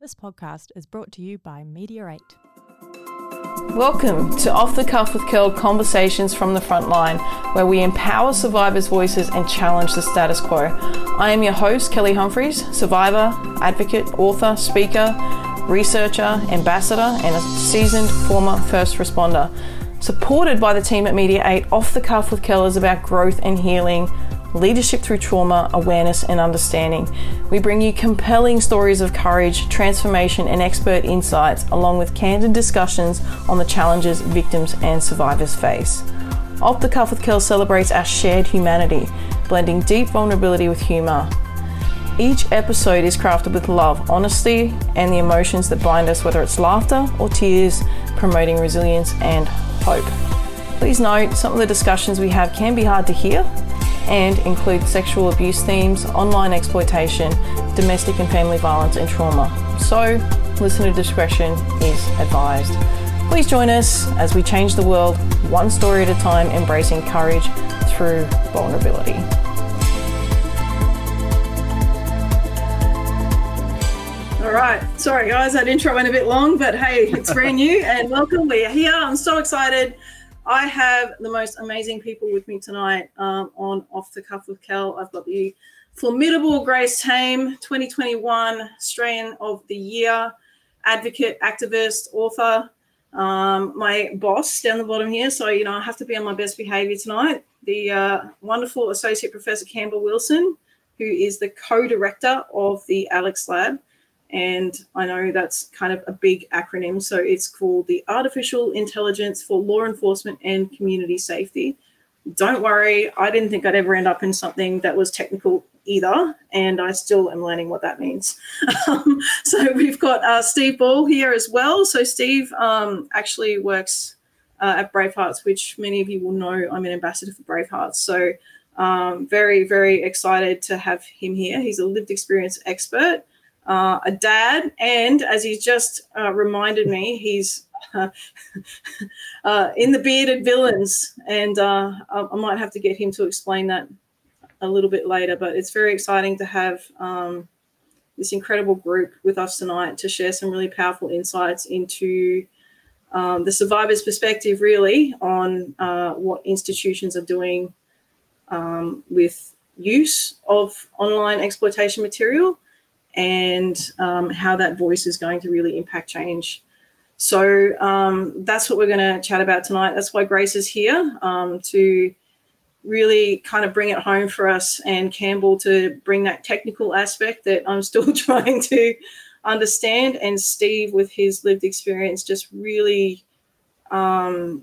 This podcast is brought to you by Media 8. Welcome to Off the Cuff with Kel Conversations from the Frontline, where we empower survivors' voices and challenge the status quo. I am your host, Kelly Humphreys, survivor, advocate, author, speaker, researcher, ambassador, and a seasoned former first responder. Supported by the team at Media 8, Off the Cuff with Kel is about growth and healing, leadership through trauma, awareness and understanding. We bring you compelling stories of courage, transformation and expert insights, along with candid discussions on the challenges victims and survivors face. Off the Cuff with Kel celebrates our shared humanity, blending deep vulnerability with humour. Each episode is crafted with love, honesty and the emotions that bind us, whether it's laughter or tears, promoting resilience and hope. Please note, some of the discussions we have can be hard to hear and include sexual abuse themes, online exploitation, domestic and family violence and trauma. So, listener discretion is advised. Please join us as we change the world one story at a time, embracing courage through vulnerability. All right. Sorry, guys, that intro went a bit long, but hey, it's brand new and welcome. We're here. I'm so excited. I have the most amazing people with me tonight on Off the Cuff with Kel. I've got the formidable Grace Tame, 2021 Australian of the Year, advocate, activist, author, my boss down the bottom here. So, I have to be on my best behavior tonight. The wonderful Associate Professor Campbell Wilson, who is the co-director of the Alex Lab. And I know that's kind of a big acronym. So it's called the Artificial Intelligence for Law Enforcement and Community Safety. Don't worry, I didn't think I'd ever end up in something that was technical either. And I still am learning what that means. So we've got Steve Ball here as well. So Steve actually works at Bravehearts, which many of you will know I'm an ambassador for Bravehearts. So very, very excited to have him here. He's a lived experience expert. A dad, and as he's just reminded me, he's in the Bearded Villains, and I might have to get him to explain that a little bit later, but it's very exciting to have this incredible group with us tonight to share some really powerful insights into the survivor's perspective, really, on what institutions are doing with use of online exploitation material, and how that voice is going to really impact change. So that's what we're going to chat about tonight. That's why Grace is here, to really kind of bring it home for us, and Campbell to bring that technical aspect that I'm still trying to understand, and Steve with his lived experience, just really a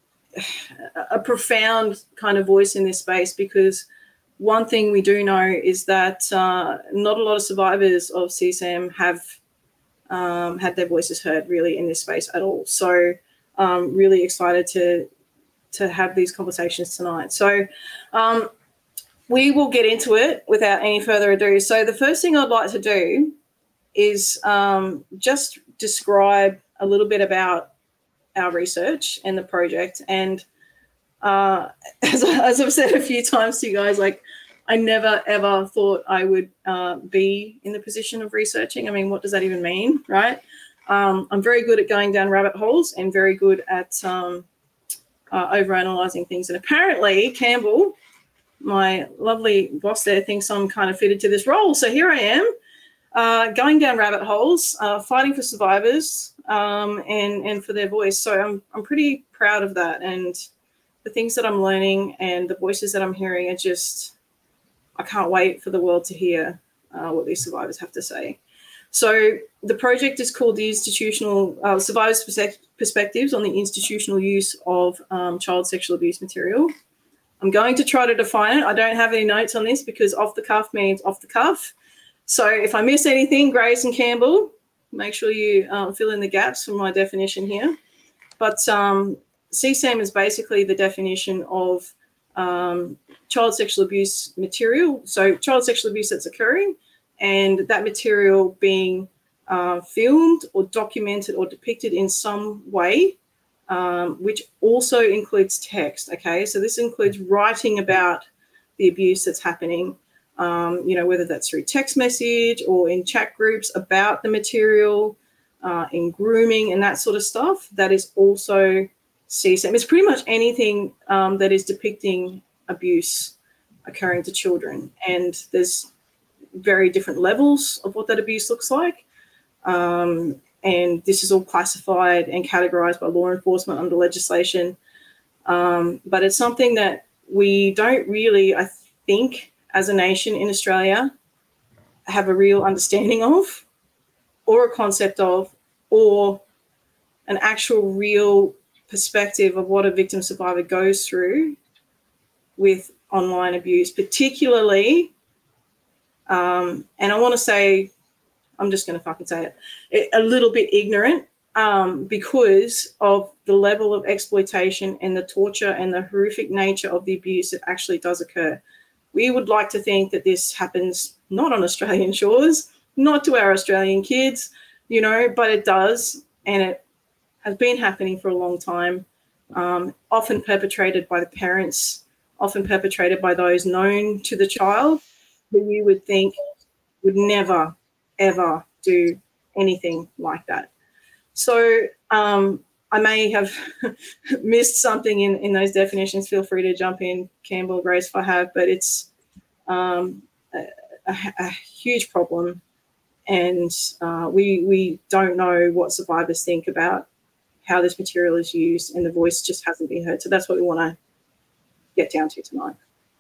profound kind of voice in this space, because one thing we do know is that not a lot of survivors of CSAM have had their voices heard really in this space at all. So really excited to have these conversations tonight. So we will get into it without any further ado. So the first thing I'd like to do is just describe a little bit about our research and the project. And as I've said a few times to you guys, like, I never, ever thought I would be in the position of researching. I mean, what does that even mean, right? I'm very good at going down rabbit holes and very good at overanalyzing things. And apparently Campbell, my lovely boss there, thinks I'm kind of fitted to this role. So here I am, going down rabbit holes, fighting for survivors and for their voice. So I'm pretty proud of that. And the things that I'm learning and the voices that I'm hearing are just, I can't wait for the world to hear what these survivors have to say. So the project is called the Institutional Survivors' Perspectives on the Institutional Use of Child Sexual Abuse Material. I'm going to try to define it. I don't have any notes on this because off the cuff means off the cuff. So if I miss anything, Grace and Campbell, make sure you fill in the gaps from my definition here. But CSAM is basically the definition of child sexual abuse material. So child sexual abuse that's occurring, and that material being filmed or documented or depicted in some way, which also includes text, okay? So this includes writing about the abuse that's happening, Whether that's through text message or in chat groups about the material, in grooming and that sort of stuff, that is also CSAM. It's pretty much anything that is depicting abuse occurring to children. And there's very different levels of what that abuse looks like. And this is all classified and categorized by law enforcement under legislation. But it's something that we don't really, I think, as a nation in Australia, have a real understanding of, or a concept of, or an actual real perspective of what a victim survivor goes through with online abuse, particularly, and I want to say, I'm just going to fucking say it, a little bit ignorant, because of the level of exploitation and the torture and the horrific nature of the abuse that actually does occur. We would like to think that this happens not on Australian shores, not to our Australian kids, but it does, and it has been happening for a long time, often perpetrated by the parents, often perpetrated by those known to the child, who you would think would never, ever do anything like that. So I may have missed something in those definitions. Feel free to jump in, Campbell or Grace, if I have, but it's a huge problem. And we don't know what survivors think about how this material is used, and the voice just hasn't been heard. So that's what we want to get down to tonight.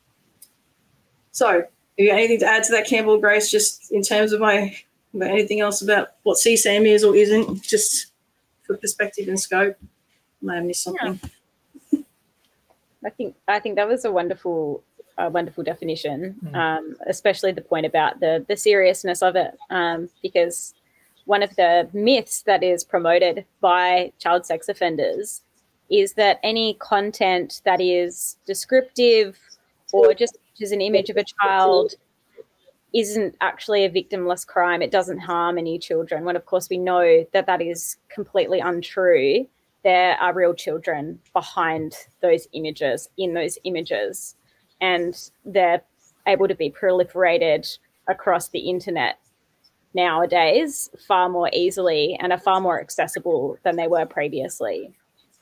So if you got anything to add to that, Campbell, Grace, just in terms of anything else about what CSAM is or isn't, just for perspective and scope? I may have missed something. Yeah. I think that was a wonderful definition, especially the point about the seriousness of it, because one of the myths that is promoted by child sex offenders is that any content that is descriptive or just is an image of a child isn't actually a victimless crime. It doesn't harm any children, when of course we know that that is completely untrue. There are real children behind those images, in those images, and they're able to be proliferated across the internet nowadays far more easily and are far more accessible than they were previously.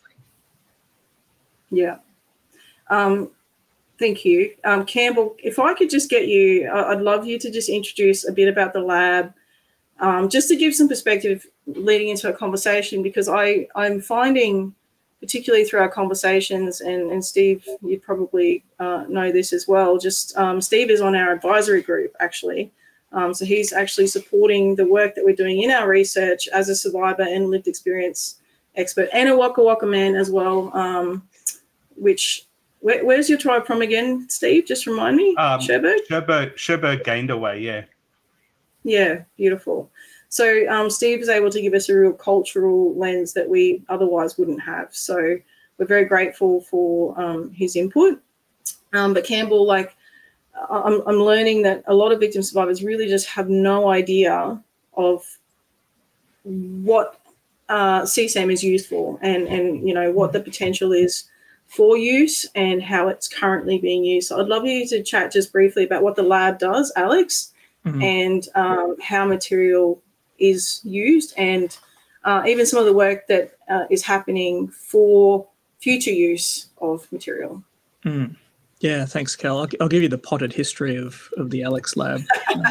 Yeah. Thank you. Campbell, if I could just get you, I'd love you to just introduce a bit about the lab, just to give some perspective leading into a conversation, because I'm finding, particularly through our conversations, and Steve, you probably know this as well, just Steve is on our advisory group, actually. So he's actually supporting the work that we're doing in our research as a survivor and lived experience expert, and a Waka Waka man as well, which... Where's your tribe from again, Steve? Just remind me. Cherbourg? Cherbourg Gainderway, yeah. Yeah, beautiful. So Steve is able to give us a real cultural lens that we otherwise wouldn't have. So we're very grateful for his input. But Campbell, I'm learning that a lot of victim survivors really just have no idea of what CSAM is used for, and what the potential is for use and how it's currently being used. So I'd love you to chat just briefly about what the lab does, Alex, and how material is used, and even some of the work that is happening for future use of material. Yeah, thanks, Cal. I'll give you the potted history of the Alex Lab.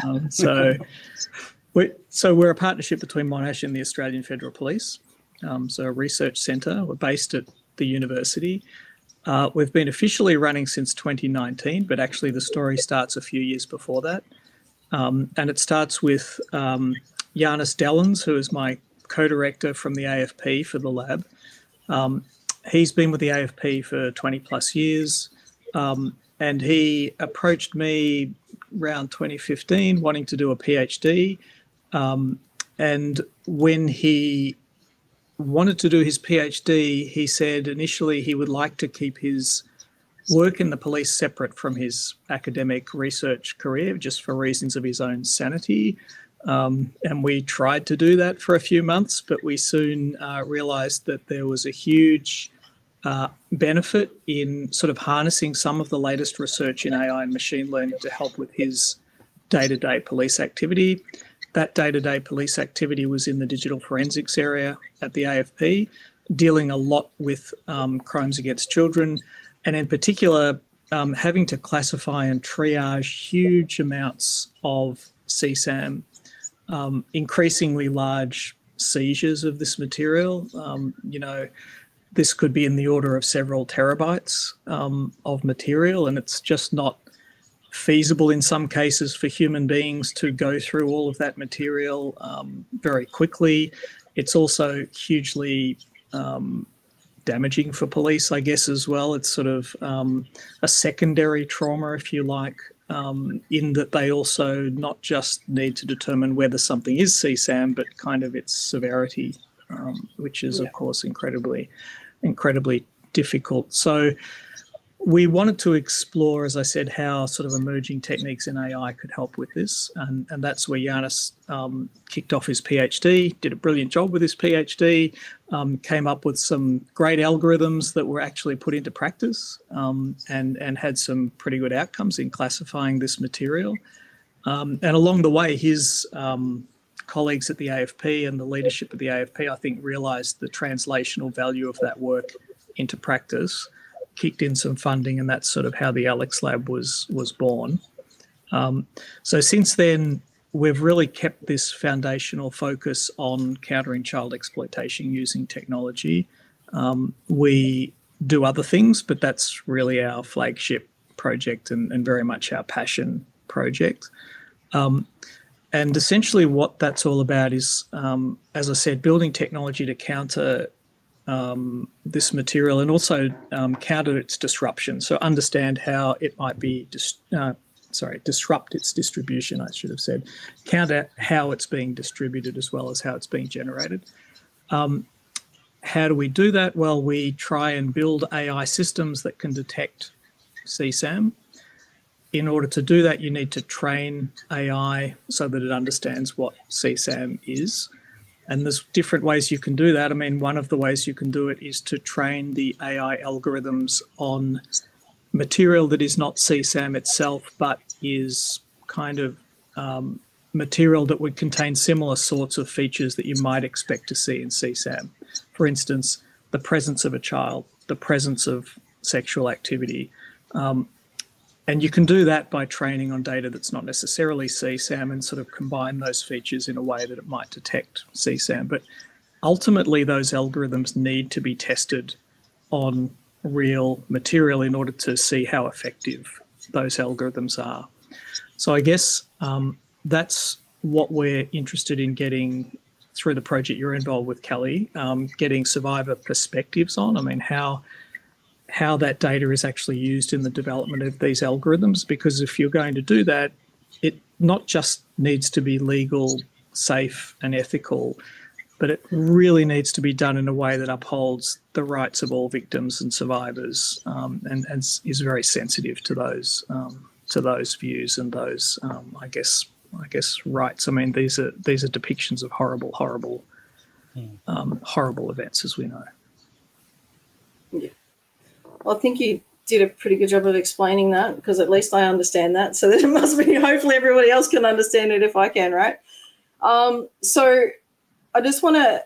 We're a partnership between Monash and the Australian Federal Police, so a research centre. We're based at the university. We've been officially running since 2019, but actually the story starts a few years before that. And it starts with Giannis Dellens, who is my co-director from the AFP for the lab. He's been with the AFP for 20 plus years, and he approached me around 2015 wanting to do a PhD. And when he wanted to do his PhD, he said initially he would like to keep his work in the police separate from his academic research career, just for reasons of his own sanity. And we tried to do that for a few months, but we soon realised that there was a huge benefit in sort of harnessing some of the latest research in AI and machine learning to help with his day-to-day police activity. That day-to-day police activity was in the digital forensics area at the AFP, dealing a lot with crimes against children, and in particular, having to classify and triage huge amounts of CSAM, increasingly large seizures of this material. This could be in the order of several terabytes of material, and it's just not feasible in some cases for human beings to go through all of that material very quickly. It's also hugely damaging for police, I guess, as well. It's sort of a secondary trauma, if you like, in that they also not just need to determine whether something is CSAM, but kind of its severity, which is, of course, incredibly difficult. So we wanted to explore, as I said, how sort of emerging techniques in AI could help with this. And that's where Giannis kicked off his PhD, did a brilliant job with his PhD, came up with some great algorithms that were actually put into practice and had some pretty good outcomes in classifying this material. And along the way, his colleagues at the AFP and the leadership of the AFP, I think, realised the translational value of that work into practice, kicked in some funding, and that's sort of how the Alex Lab was born. So since then, we've really kept this foundational focus on countering child exploitation using technology. We do other things, but that's really our flagship project and very much our passion project. And essentially what that's all about is, as I said, building technology to counter this material and also counter its disruption. So understand how it might be, disrupt its distribution, I should have said. Counter how it's being distributed as well as how it's being generated. How do we do that? Well, we try and build AI systems that can detect CSAM. In order to do that, you need to train AI so that it understands what CSAM is. And there's different ways you can do that. I mean, one of the ways you can do it is to train the AI algorithms on material that is not CSAM itself, but is kind of material that would contain similar sorts of features that you might expect to see in CSAM. For instance, the presence of a child, the presence of sexual activity. And you can do that by training on data that's not necessarily CSAM and sort of combine those features in a way that it might detect CSAM. But ultimately, those algorithms need to be tested on real material in order to see how effective those algorithms are. So I guess that's what we're interested in getting through the project you're involved with, Kelly, getting survivor perspectives on. I mean, how that data is actually used in the development of these algorithms, because if you're going to do that, it not just needs to be legal, safe and ethical, but it really needs to be done in a way that upholds the rights of all victims and survivors, and is very sensitive to those views and those, I guess, rights. I mean, these are depictions of horrible events, as we know. Yeah. Well, I think you did a pretty good job of explaining that, because at least I understand that. So that it must be, hopefully everybody else can understand it if I can, right? So I just want to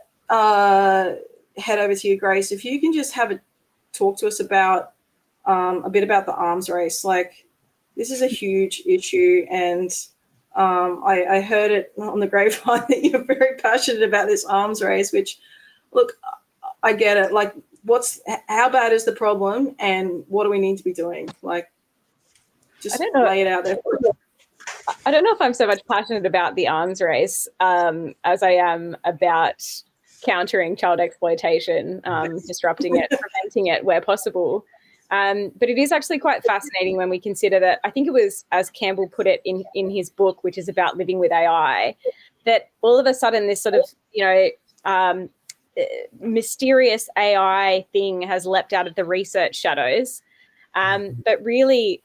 head over to you, Grace. If you can just talk to us about a bit about the arms race. Like, this is a huge issue, and I heard it on the grapevine that you're very passionate about this arms race, which, look, I get it. Like, how bad is the problem, and what do we need to be doing? Like, just lay it out there. I don't know if I'm so much passionate about the arms race as I am about countering child exploitation, disrupting it, preventing it where possible. But it is actually quite fascinating when we consider that, I think it was, as Campbell put it in his book, which is about living with AI, that all of a sudden this sort of, mysterious AI thing has leapt out of the research shadows. But really,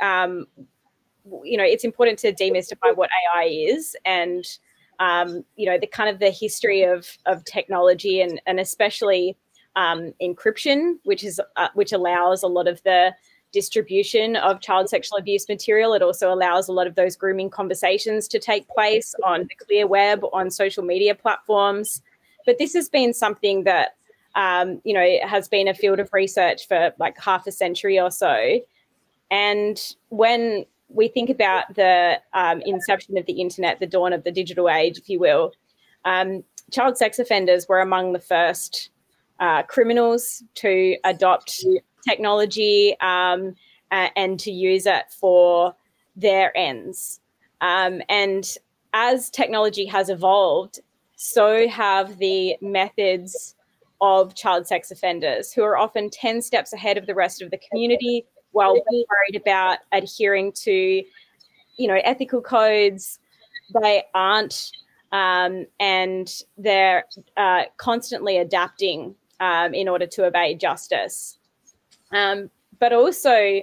it's important to demystify what AI is, and the kind of the history of technology, and especially encryption, which allows a lot of the distribution of child sexual abuse material. It also allows a lot of those grooming conversations to take place on the clear web, on social media platforms. But this has been something that, has been a field of research for like half a century or so. And when we think about the inception of the internet, the dawn of the digital age, if you will, child sex offenders were among the first criminals to adopt technology and to use it for their ends. And as technology has evolved, so have the methods of child sex offenders, who are often 10 steps ahead of the rest of the community while we're worried about adhering to, ethical codes. They aren't, and they're constantly adapting in order to evade justice. But also,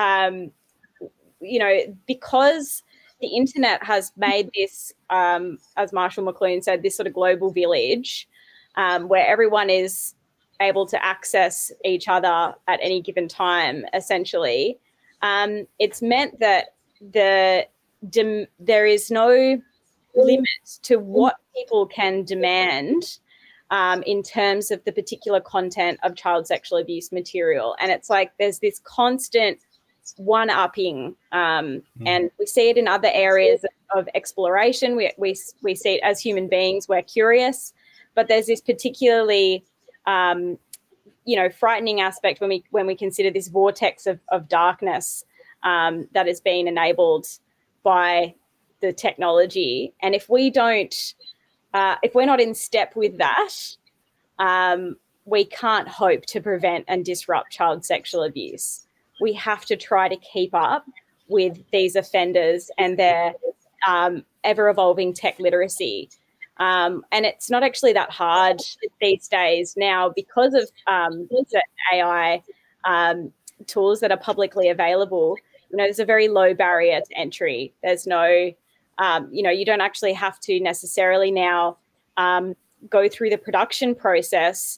because the internet has made this, as Marshall McLuhan said, this sort of global village where everyone is able to access each other at any given time, essentially, it's meant that there is no limit to what people can demand in terms of the particular content of child sexual abuse material. And it's like there's this constant one-upping, and we see it in other areas of exploration. We see it as human beings. We're curious, but there's this particularly frightening aspect when we consider this vortex of darkness that has been enabled by the technology. And if we don't, if we're not in step with that, we can't hope to prevent and disrupt child sexual abuse. We have to try to keep up with these offenders and their ever-evolving tech literacy. And it's not actually that hard these days now because of certain AI tools that are publicly available. There's a very low barrier to entry. There's no, you don't actually have to necessarily now go through the production process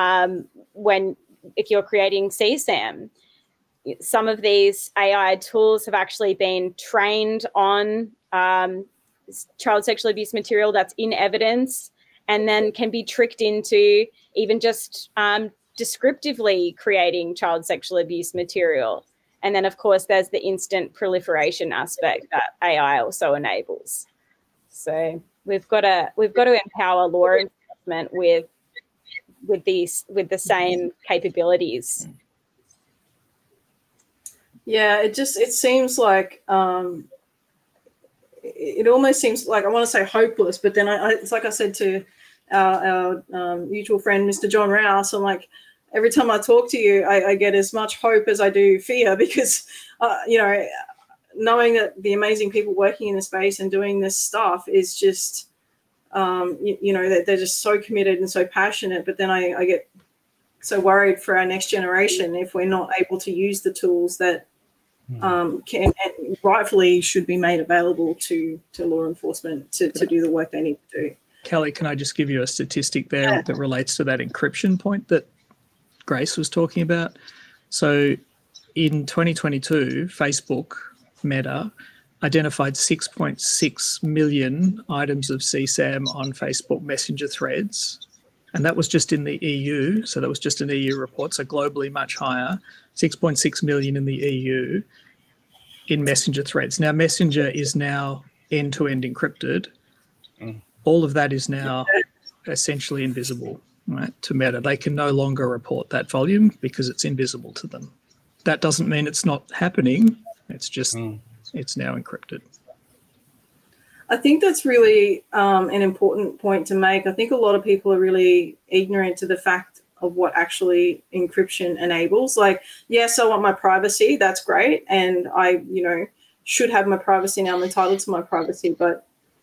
if you're creating CSAM. Some of these AI tools have actually been trained on child sexual abuse material that's in evidence, and then can be tricked into even just descriptively creating child sexual abuse material. And then, of course, there's the instant proliferation aspect that AI also enables. So we've got to empower law enforcement with the same capabilities. Yeah, it seems like it almost seems like, I want to say hopeless, but then it's like I said to our mutual friend, Mr. John Rouse, I'm like, every time I talk to you, I get as much hope as I do fear, because, knowing that the amazing people working in the space and doing this stuff is just, that they're just so committed and so passionate. But then I get so worried for our next generation if we're not able to use the tools that can and rightfully should be made available to law enforcement to do the work they need to do. Kelly, can I just give you a statistic there that relates to that encryption point that Grace was talking about? So in 2022, Facebook, Meta, identified 6.6 million items of CSAM on Facebook Messenger threads. And that was just in the EU. So that was just an EU report. So globally much higher, 6.6 million in the EU in Messenger threads. Now, Messenger is now end-to-end encrypted. All of that is now essentially invisible, right, to Meta. They can no longer report that volume because it's invisible to them. That doesn't mean it's not happening. It's just it's now encrypted. I think that's really an important point to make. I think a lot of people are really ignorant to the fact of what actually encryption enables. Like, yes, I want my privacy. That's great. And I, should have my privacy now. I'm entitled to my privacy. But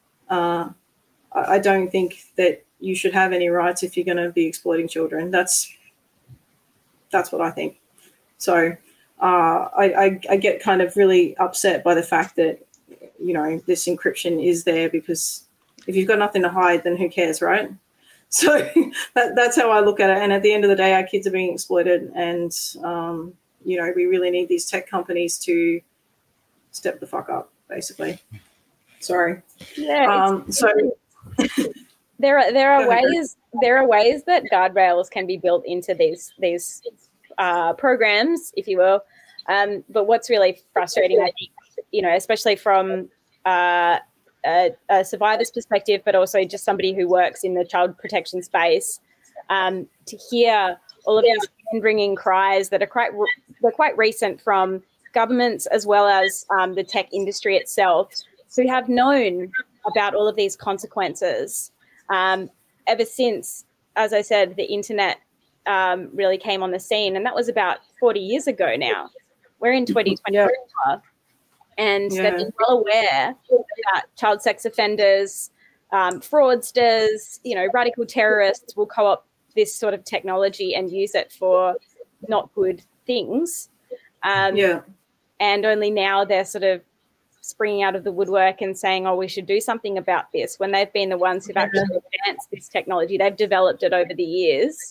I don't think that you should have any rights if you're going to be exploiting children. That's what I think. So I get kind of really upset by the fact that, this encryption is there, because if you've got nothing to hide, then who cares, right? So that's how I look at it. And at the end of the day, our kids are being exploited, and we really need these tech companies to step the fuck up, basically. Sorry. Yeah. So there are ways that guardrails can be built into these programs, if you will. But what's really frustrating, I think, especially from a survivor's perspective, but also just somebody who works in the child protection space, to hear all of these ringing cries that are quite recent from governments as well as the tech industry itself, who have known about all of these consequences ever since, as I said, the internet really came on the scene, and that was about 40 years ago now. We're in 2024, and they've been well aware that child sex offenders, fraudsters, radical terrorists will co-opt this sort of technology and use it for not good things. And only now they're sort of springing out of the woodwork and saying, oh, we should do something about this, when they've been the ones who've actually advanced this technology. They've developed it over the years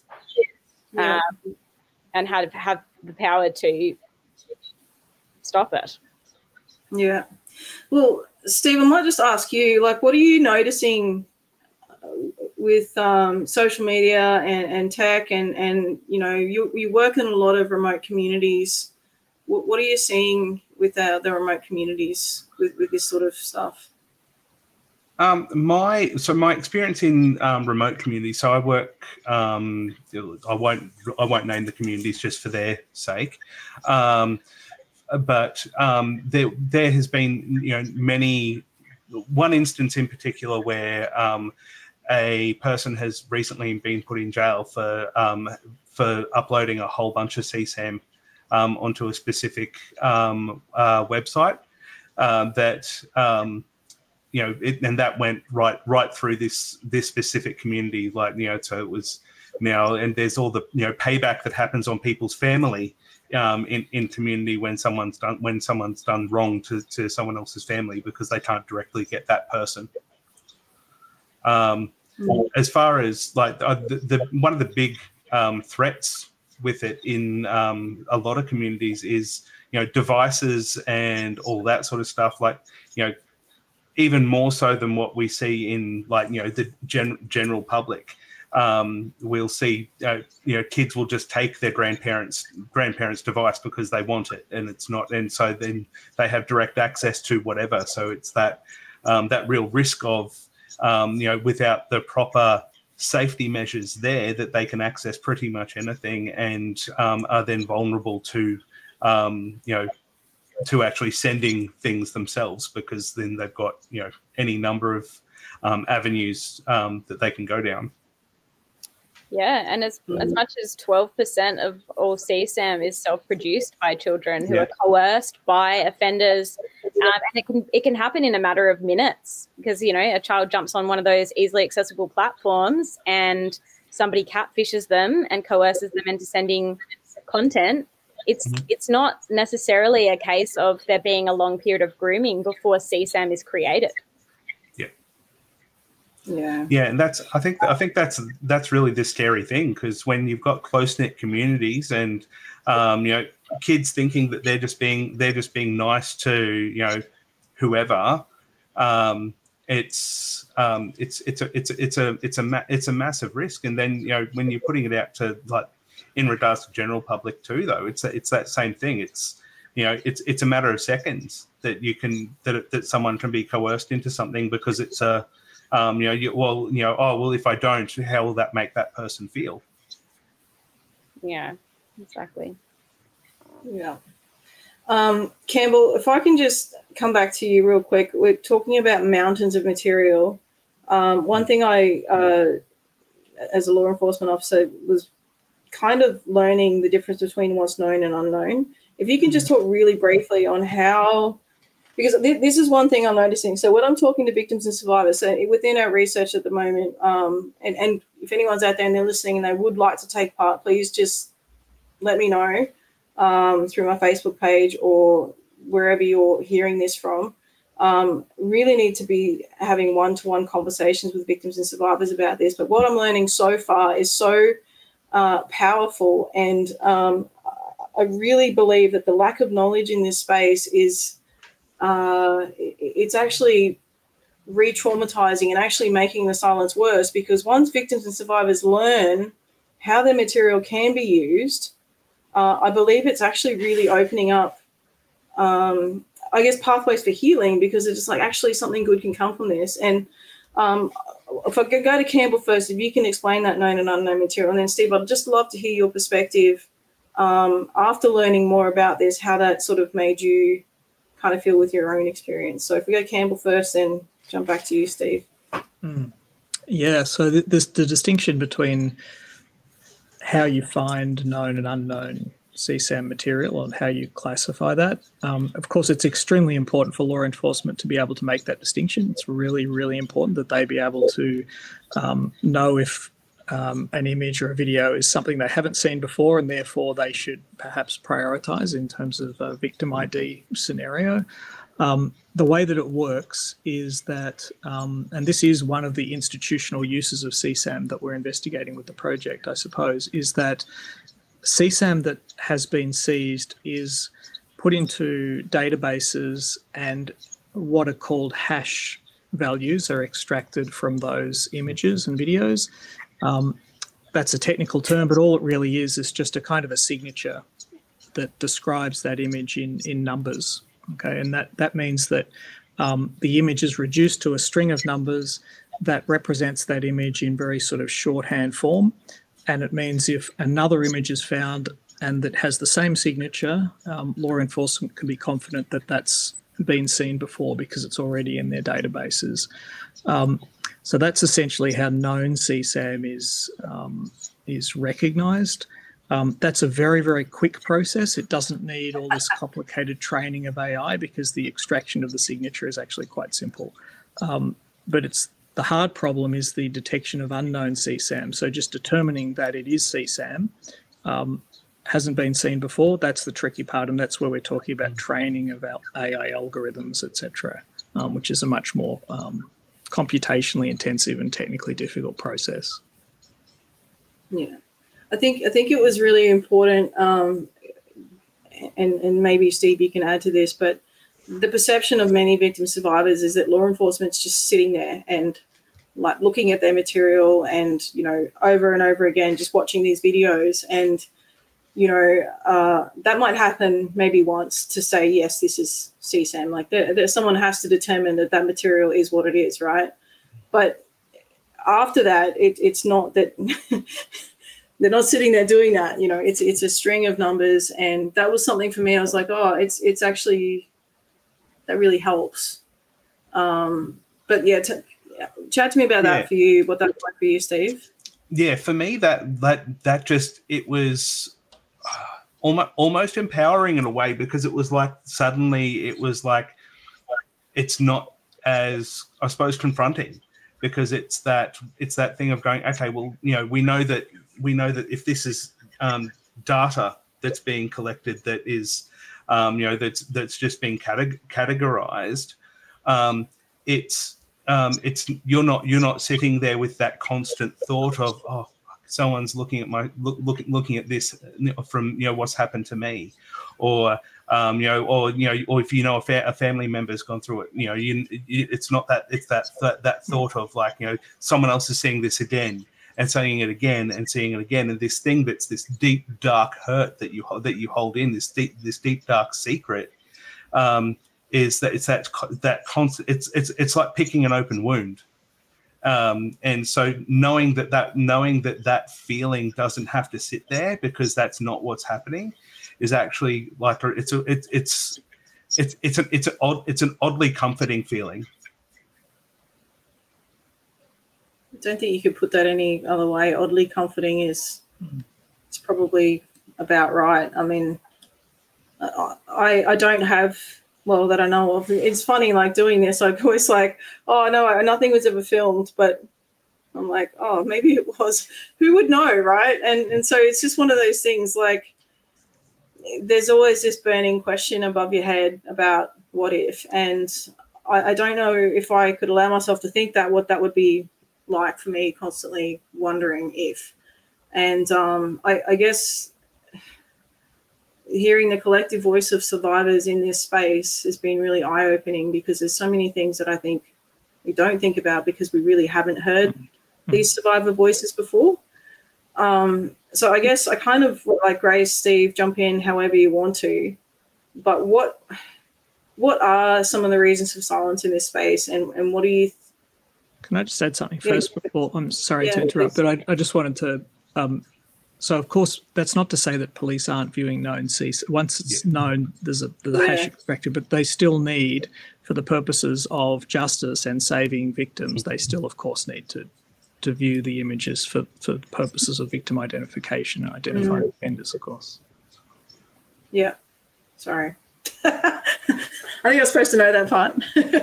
and have the power to stop it. Yeah. Well, Steve, I might just ask you, what are you noticing with social media and tech and you work in a lot of remote communities. What are you seeing with the remote communities with this sort of stuff? My experience in remote communities. So I work. I won't name the communities just for their sake. But there has been one instance in particular where a person has recently been put in jail for uploading a whole bunch of CSAM onto a specific website and that went right through this specific community, so it was now, and there's all the payback that happens on people's family in community when someone's done wrong to someone else's family because they can't directly get that person. As far as the one of the big threats with it in a lot of communities is devices and all that sort of stuff, even more so than what we see in the general public. We'll see kids will just take their grandparents' device because they want it, and it's not, and so then they have direct access to whatever. So it's that real risk of without the proper safety measures there, that they can access pretty much anything and are then vulnerable to actually sending things themselves, because then they've got any number of avenues that they can go down. Yeah, and as much as 12% of all CSAM is self-produced by children who are coerced by offenders, and it can happen in a matter of minutes because a child jumps on one of those easily accessible platforms and somebody catfishes them and coerces them into sending content. It's not necessarily a case of there being a long period of grooming before CSAM is created. Yeah, and I think that's really the scary thing, because when you've got close-knit communities and kids thinking that they're just being nice to whoever, it's a massive risk. And then when you're putting it out to in regards to general public too, though, it's that same thing. It's it's a matter of seconds that that someone can be coerced into something because it's a if I don't, how will that make that person feel? Yeah, exactly. Yeah. Campbell, if I can just come back to you real quick. We're talking about mountains of material. One thing I, as a law enforcement officer, was kind of learning the difference between what's known and unknown. If you can just talk really briefly on how, because this is one thing I'm noticing. So when I'm talking to victims and survivors, so within our research at the moment, and if anyone's out there and they're listening and they would like to take part, please just let me know through my Facebook page or wherever you're hearing this from. really need to be having one-to-one conversations with victims and survivors about this. But what I'm learning so far is so powerful, and I really believe that the lack of knowledge in this space is it's actually re-traumatizing and actually making the silence worse, because once victims and survivors learn how their material can be used, I believe it's actually really opening up, I guess, pathways for healing, because it's just like actually something good can come from this. And if I could go to Campbell first, if you can explain that known and unknown material, and then Steve, I'd just love to hear your perspective after learning more about this, how that sort of made you kind of feel with your own experience. So if we go Campbell first, then jump back to you, Steve. Yeah, so the distinction between how you find known and unknown CSAM material and how you classify that. Of course, it's extremely important for law enforcement to be able to make that distinction. It's really, really important that they be able to know if an image or a video is something they haven't seen before, and therefore they should perhaps prioritize in terms of a victim ID scenario. The way that it works is that, and this is one of the institutional uses of CSAM that we're investigating with the project, I suppose, is that CSAM that has been seized is put into databases, and what are called hash values are extracted from those images and videos. That's a technical term, but all it really is just a kind of a signature that describes that image in numbers. Okay, and that means that the image is reduced to a string of numbers that represents that image in very sort of shorthand form. And it means if another image is found and that has the same signature, law enforcement can be confident that that's been seen before because it's already in their databases. So that's essentially how known CSAM is recognised. That's a very, very quick process. It doesn't need all this complicated training of AI because the extraction of the signature is actually quite simple. But the hard problem is the detection of unknown CSAM. So just determining that it is CSAM hasn't been seen before. That's the tricky part, and that's where we're talking about training of our AI algorithms, etc., which is a much more computationally intensive and technically difficult process. Yeah. I think it was really important, and maybe Steve, you can add to this, but the perception of many victim survivors is that law enforcement's just sitting there and like looking at their material and, you know, over and over again, just watching these videos. And, you know, that might happen maybe once to say, yes, this is CSAM. Like someone has to determine that material is what it is, right? But after that, it's not that... They're not sitting there doing that, you know. It's a string of numbers, and that was something for me. I was like, oh, it's actually, that really helps. But yeah, chat to me about that for you. What that was like for you, Steve? Yeah, for me that just, it was almost empowering in a way, because it was like suddenly it was like it's not as, I suppose, confronting, because it's that thing of going, okay, well, you know, we know that if this is data that's being collected, that is, you know, that's just being categorized, it's you're not sitting there with that constant thought of, oh, someone's looking at looking at this from, you know, what's happened to me, or you know, or if you know a family member's gone through it, you know, it's not that, it's that thought of like, you know, someone else is seeing this again and saying it again and seeing it again, and this thing that's this deep dark hurt that you hold in, this deep dark secret, is that it's that constant, it's like picking an open wound, and so knowing that feeling doesn't have to sit there, because that's not what's happening, is actually like it's an oddly comforting feeling. I don't think you could put that any other way. Oddly comforting is, it's probably about right. I mean, I don't have, well, that I know of. It's funny, like doing this, I'm always like, oh no, nothing was ever filmed, but I'm like, oh, maybe it was. Who would know, right? And so it's just one of those things, like there's always this burning question above your head about what if. And I don't know if I could allow myself to think that, what that would be like for me, constantly wondering if. And I guess hearing the collective voice of survivors in this space has been really eye-opening, because there's so many things that I think we don't think about because we really haven't heard these survivor voices before. So I guess I kind of, like Grace, Steve, jump in however you want to, but what are some of the reasons for silence in this space, and what do you Can I just add something first before? I'm sorry to interrupt, please. but I just wanted to. So, of course, that's not to say that police aren't viewing known CSAM. Once it's known, there's a hash expected, but they still need, for the purposes of justice and saving victims, they still, of course, need to view the images for purposes of victim identification and identifying offenders, of course. Yeah, sorry. I think I was supposed to know that part.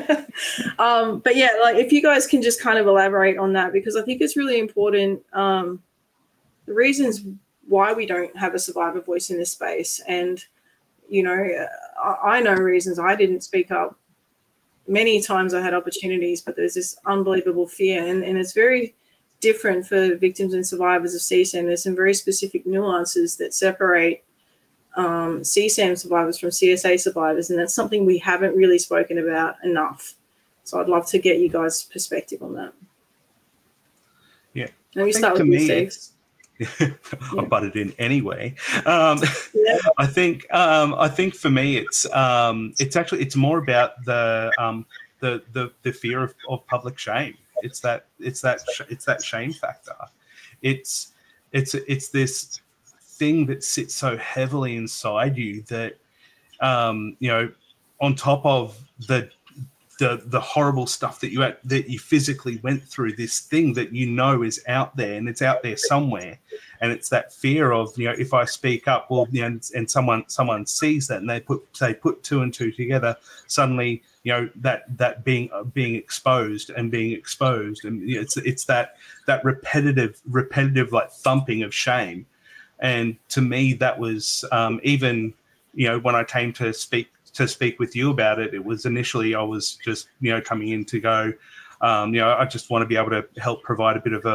But yeah, like if you guys can just kind of elaborate on that, because I think it's really important. The reasons why we don't have a survivor voice in this space. And, you know, I know reasons I didn't speak up. Many times I had opportunities, but there's this unbelievable fear. And it's very different for victims and survivors of CSAM. There's some very specific nuances that separate CSAM survivors from CSA survivors. And that's something we haven't really spoken about enough. So I'd love to get you guys' perspective on that. Yeah. Let me start with you, Steve. I butted in anyway. I think for me it's more about the fear of public shame. It's that shame factor. It's this thing that sits so heavily inside you that you know, on top of the horrible stuff that you physically went through, this thing that you know is out there, and it's out there somewhere, and it's that fear of, you know, if I speak up, well, you know, and someone sees that and they put two and two together, suddenly, you know, that being exposed, and you know, it's that repetitive like thumping of shame. And to me, that was even, you know, when I came to speak with you about it, it was initially I was just, you know, coming in to go, you know, I just want to be able to help provide a bit of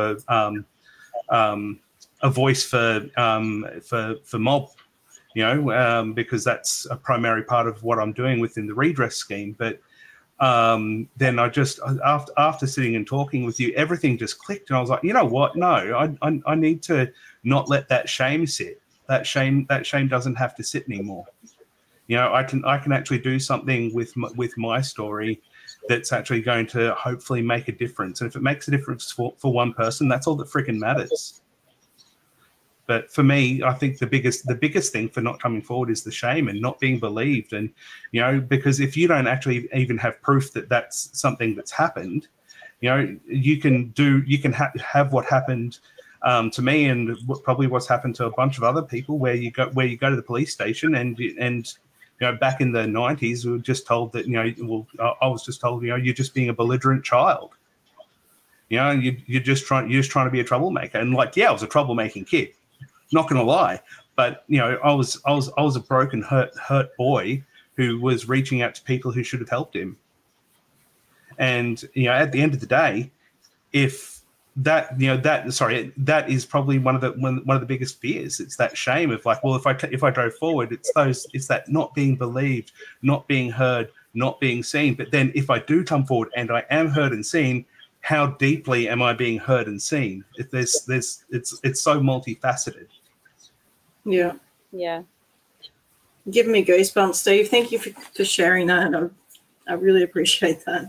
a voice for mob, you know, because that's a primary part of what I'm doing within the redress scheme. But then I just, after sitting and talking with you, everything just clicked, and I was like, you know what? No, I need to not let that shame sit. That shame doesn't have to sit anymore. You know, I can actually do something with my story that's actually going to hopefully make a difference. And if it makes a difference for one person, that's all that freaking matters. But for me, I think the biggest thing for not coming forward is the shame and not being believed. And, you know, because if you don't actually even have proof that that's something that's happened, you know, you can have what happened to me, and probably what's happened to a bunch of other people, where you go to the police station and you know, back in the 90s, we were just told that, you know, well, I was just told, you know, you're just being a belligerent child. You know, you're just trying to be a troublemaker. And like, yeah, I was a troublemaking kid, not going to lie. But, you know, I was a broken, hurt boy who was reaching out to people who should have helped him. And, you know, at the end of the day, that is probably one of the biggest fears. It's that shame of like, well, if I drove forward, it's that not being believed, not being heard, not being seen. But then if I do come forward and I am heard and seen, how deeply am I being heard and seen? It's so multifaceted. Yeah. Yeah. Giving me goosebumps, Steve. Thank you for sharing that. I really appreciate that.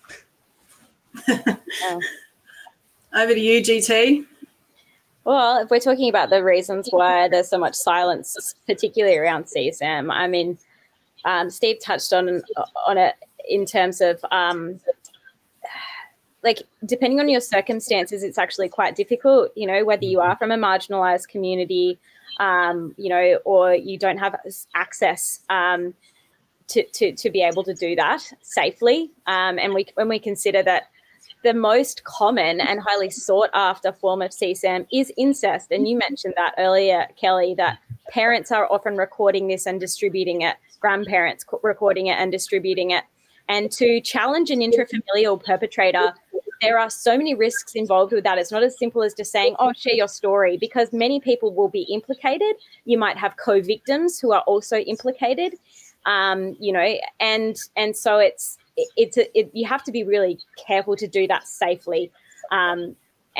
Yeah. Over to you, GT. Well, if we're talking about the reasons why there's so much silence, particularly around CSAM, I mean, Steve touched on it in terms of, like, depending on your circumstances, it's actually quite difficult, you know, whether you are from a marginalised community, you know, or you don't have access to be able to do that safely. And when we consider that the most common and highly sought after form of CSAM is incest. And you mentioned that earlier, Kelly, that parents are often recording this and distributing it, grandparents recording it and distributing it. And to challenge an intrafamilial perpetrator, there are so many risks involved with that. It's not as simple as just saying, oh, share your story, because many people will be implicated. You might have co-victims who are also implicated, you know, and so you have to be really careful to do that safely. And,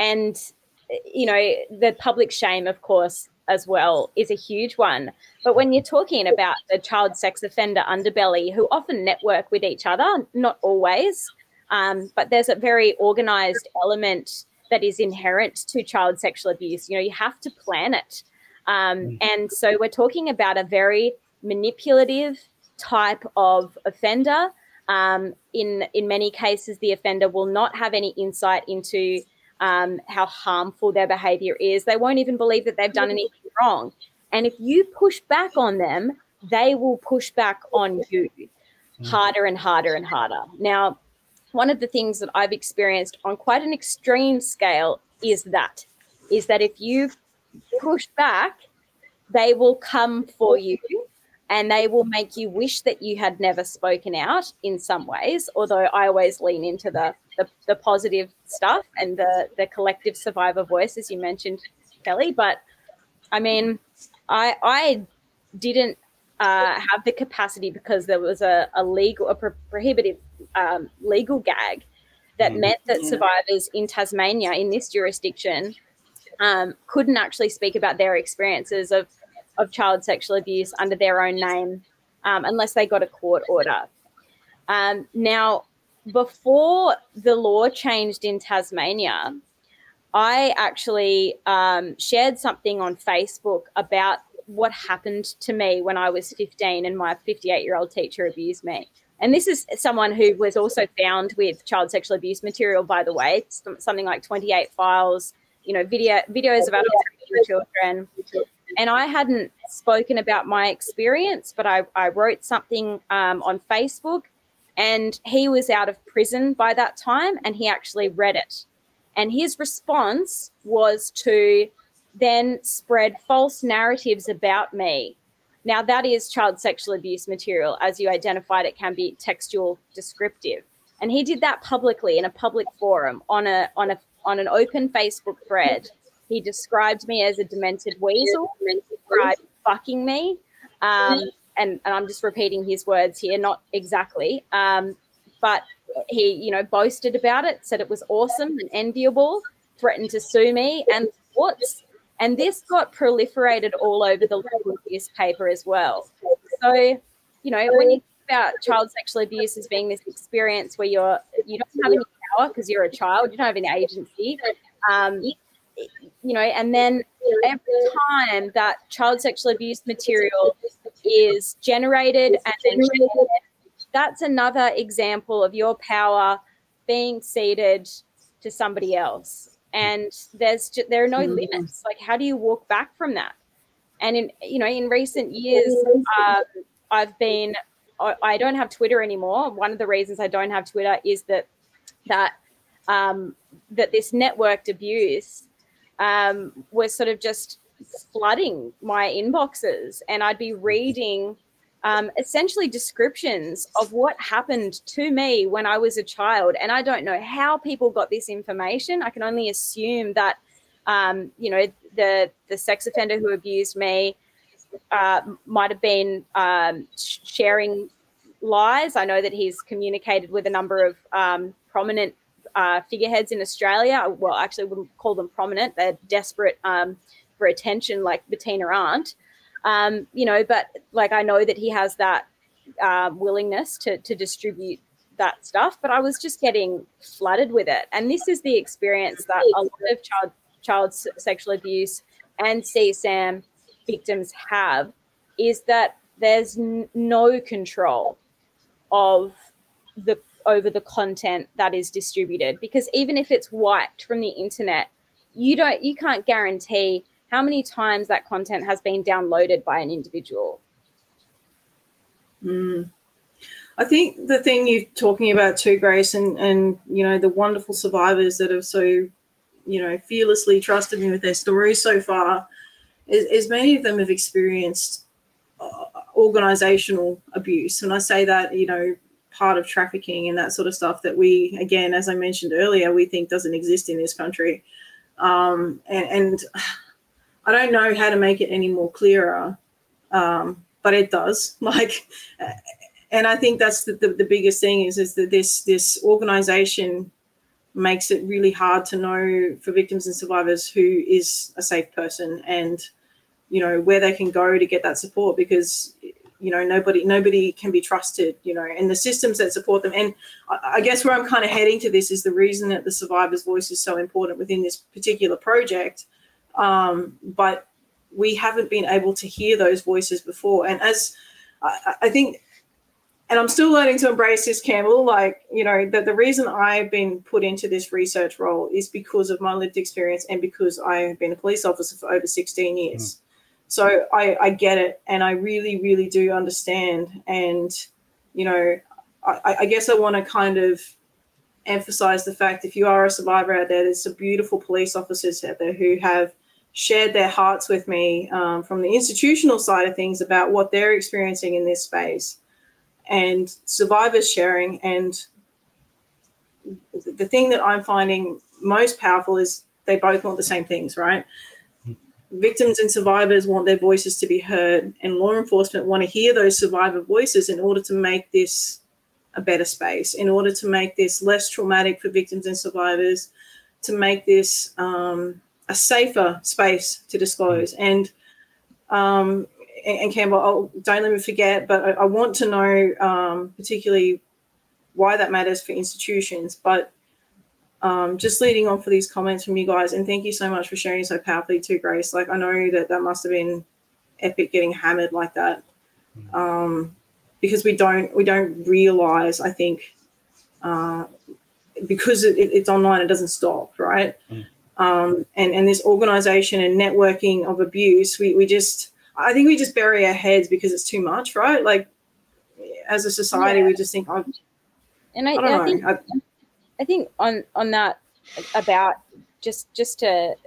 you know, the public shame, of course, as well, is a huge one. But when you're talking about the child sex offender underbelly, who often network with each other, not always, but there's a very organized element that is inherent to child sexual abuse. You know, you have to plan it. And so we're talking about a very manipulative type of offender. In many cases, the offender will not have any insight into how harmful their behavior is. They won't even believe that they've done anything wrong. And if you push back on them, they will push back on you harder and harder and harder. Now, one of the things that I've experienced on quite an extreme scale is that if you push back, they will come for you, and they will make you wish that you had never spoken out in some ways, although I always lean into the positive stuff and the collective survivor voice, as you mentioned, Kelly. But, I mean, I didn't have the capacity, because there was a prohibitive legal gag that meant that survivors in Tasmania, in this jurisdiction, couldn't actually speak about their experiences of child sexual abuse under their own name unless they got a court order. Now, before the law changed in Tasmania, I actually shared something on Facebook about what happened to me when I was 15 and my 58-year-old teacher abused me. And this is someone who was also found with child sexual abuse material, by the way, something like 28 files, you know, videos of adult children. And I hadn't spoken about my experience, but I wrote something on Facebook, and he was out of prison by that time, and he actually read it. And his response was to then spread false narratives about me. Now, that is child sexual abuse material. As you identified, it can be textual descriptive. And he did that publicly in a public forum on an open Facebook thread. He described me as a demented weasel, described fucking me. And I'm just repeating his words here, not exactly. But he, you know, boasted about it, said it was awesome and enviable, threatened to sue me and courts. And this got proliferated all over the local newspaper as well. So, you know, when you think about child sexual abuse as being this experience where you don't have any power because you're a child, you don't have any agency, you know, and then every time that child sexual abuse material is generated and then shared, that's another example of your power being ceded to somebody else. And there are no limits. Like, how do you walk back from that? And in recent years, I don't have Twitter anymore. One of the reasons I don't have Twitter is that this networked abuse was sort of just flooding my inboxes, and I'd be reading essentially descriptions of what happened to me when I was a child. And I don't know how people got this information. I can only assume that, you know, the sex offender who abused me might have been sharing lies. I know that he's communicated with a number of prominent figureheads in Australia. Well, actually, I wouldn't call them prominent. They're desperate for attention, like Bettina Arndt. You know, but like, I know that he has that willingness to distribute that stuff, but I was just getting flooded with it. And this is the experience that a lot of child sexual abuse and CSAM victims have, is that there's no control over the content that is distributed, because even if it's wiped from the internet, you can't guarantee how many times that content has been downloaded by an individual. I think the thing you're talking about too, Grace, and you know, the wonderful survivors that have so, you know, fearlessly trusted me with their stories so far, is many of them have experienced organizational abuse. And I say that, you know, part of trafficking and that sort of stuff that we, again, as I mentioned earlier, we think doesn't exist in this country. And I don't know how to make it any more clearer, but it does. And I think that's the biggest thing is that this organization makes it really hard to know for victims and survivors who is a safe person and, where they can go to get that support, because nobody can be trusted, and the systems that support them. And I guess where I'm kind of heading to this is the reason that the survivor's voice is so important within this particular project. But we haven't been able to hear those voices before. And as I think, and I'm still learning to embrace this, Campbell, the reason I've been put into this research role is because of my lived experience and because I have been a police officer for over 16 years. So I get it, and I really, really do understand. And, I guess I want to kind of emphasize the fact, if you are a survivor out there, there's some beautiful police officers out there who have shared their hearts with me from the institutional side of things about what they're experiencing in this space, and survivors sharing. And the thing that I'm finding most powerful is they both want the same things, right? Victims and survivors want their voices to be heard, and law enforcement want to hear those survivor voices in order to make this a better space, in order to make this less traumatic for victims and survivors, to make this a safer space to disclose. And Campbell, don't let me forget, but I want to know particularly why that matters for institutions. But just leading on for these comments from you guys, and thank you so much for sharing so powerfully too, Grace. I know that must have been epic getting hammered like that, because we don't realize, I think, because it's online, it doesn't stop, right? And this organization and networking of abuse, I think we just bury our heads because it's too much, right? As a society, we just think, I think on that, about just to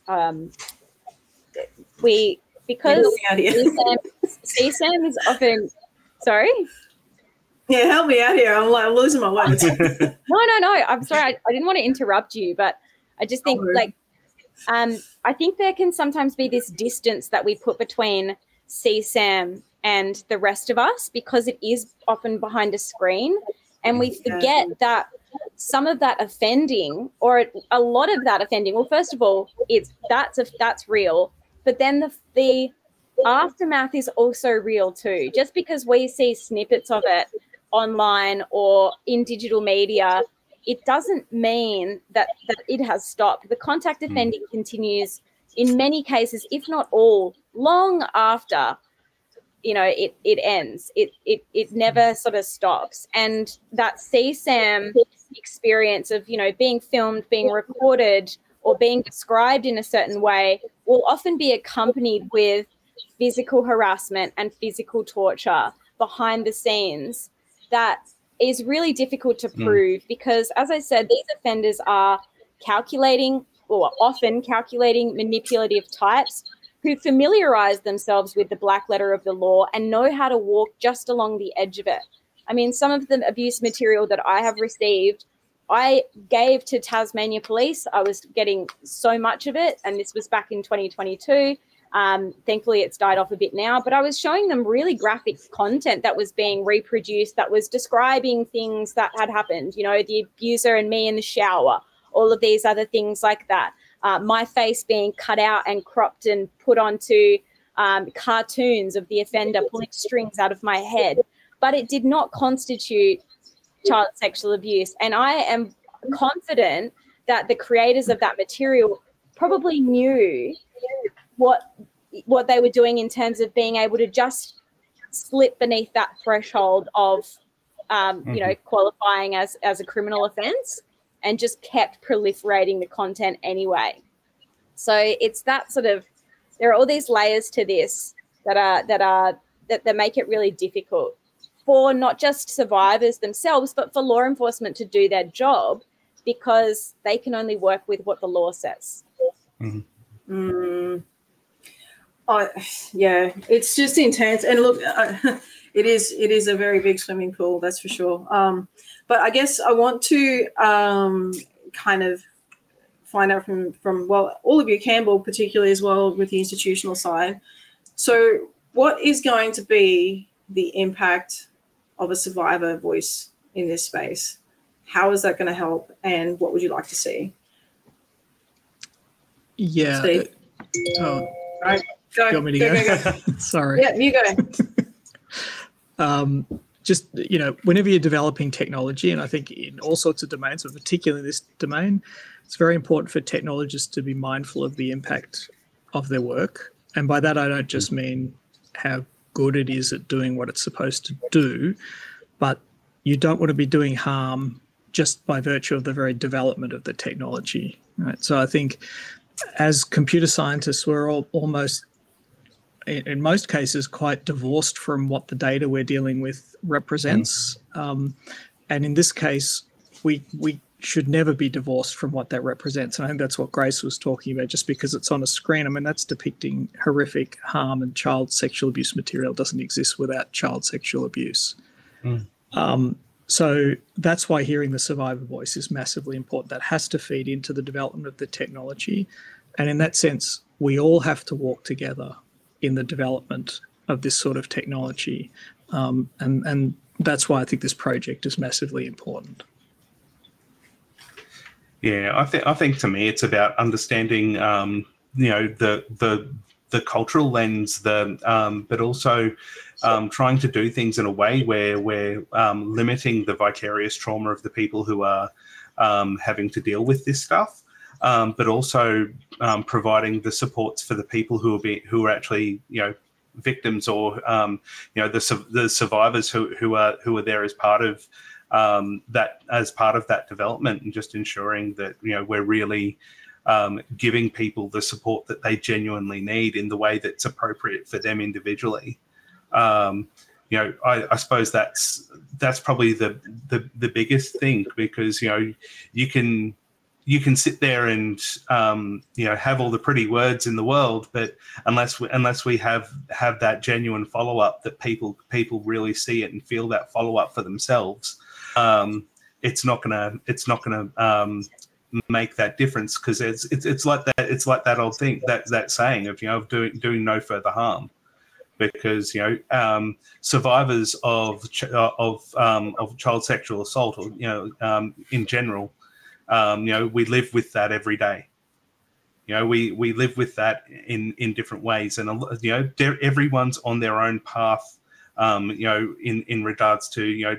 because CSAM is often, sorry. Yeah, help me out here. I'm losing my words. No. I'm sorry. I didn't want to interrupt you, but I just think I think there can sometimes be this distance that we put between CSAM and the rest of us, because it is often behind a screen, and we forget that some of that offending, or a lot of that offending, well, first of all, that's real, but then the aftermath is also real too. Just because we see snippets of it online or in digital media, it doesn't mean that it has stopped. The contact offending continues in many cases, if not all, long after it ends. It never sort of stops. And that CSAM experience of being filmed, being recorded, or being described in a certain way will often be accompanied with physical harassment and physical torture behind the scenes that is really difficult to prove, because, as I said, these offenders are often calculating manipulative types who familiarize themselves with the black letter of the law and know how to walk just along the edge of it. I mean, some of the abuse material that I have received, I gave to Tasmania Police. I was getting so much of it, and this was back in 2022. Thankfully, it's died off a bit now, but I was showing them really graphic content that was being reproduced, that was describing things that had happened, the abuser and me in the shower, all of these other things like that. My face being cut out and cropped and put onto cartoons of the offender pulling strings out of my head. But it did not constitute child sexual abuse. And I am confident that the creators of that material probably knew what they were doing in terms of being able to just slip beneath that threshold of, qualifying as a criminal offence, and just kept proliferating the content anyway. So it's that sort of, there are all these layers to this that make it really difficult for not just survivors themselves, but for law enforcement to do their job, because they can only work with what the law says. Yeah, it's just intense. And look, it is a very big swimming pool, that's for sure. But I guess I want to kind of find out from well, all of you, Campbell particularly as well, with the institutional side. So what is going to be the impact of a survivor voice in this space? How is that going to help, and what would you like to see? Yeah. Steve? Oh, Right. Go. you want me to go? Sorry. Yeah, you go. Just, whenever you're developing technology, and I think in all sorts of domains, but particularly in this domain, it's very important for technologists to be mindful of the impact of their work. And by that, I don't just mean how good it is at doing what it's supposed to do, but you don't want to be doing harm just by virtue of the very development of the technology. Right? So I think as computer scientists, we're all almost, in most cases, quite divorced from what the data we're dealing with represents. And in this case, we should never be divorced from what that represents. And I think that's what Grace was talking about. Just because it's on a screen, I mean, that's depicting horrific harm, and child sexual abuse material doesn't exist without child sexual abuse. So that's why hearing the survivor voice is massively important. That has to feed into the development of the technology. And in that sense, we all have to walk together in the development of this sort of technology. And that's why I think this project is massively important. Yeah, I think to me it's about understanding, the cultural lens, but also trying to do things in a way where we're limiting the vicarious trauma of the people who are having to deal with this stuff, but also providing the supports for the people who are actually victims, or the survivors who are there as part of that development, and just ensuring that we're really giving people the support that they genuinely need in the way that's appropriate for them individually. I suppose that's probably the biggest thing, because you can sit there and have all the pretty words in the world, but unless we have that genuine follow-up, that people really see it and feel that follow-up for themselves, it's not gonna make that difference, because it's like that old thing, that saying of doing no further harm, because survivors of child sexual assault, or in general, we live with that every day. We live with that in different ways, and everyone's on their own path. In regards to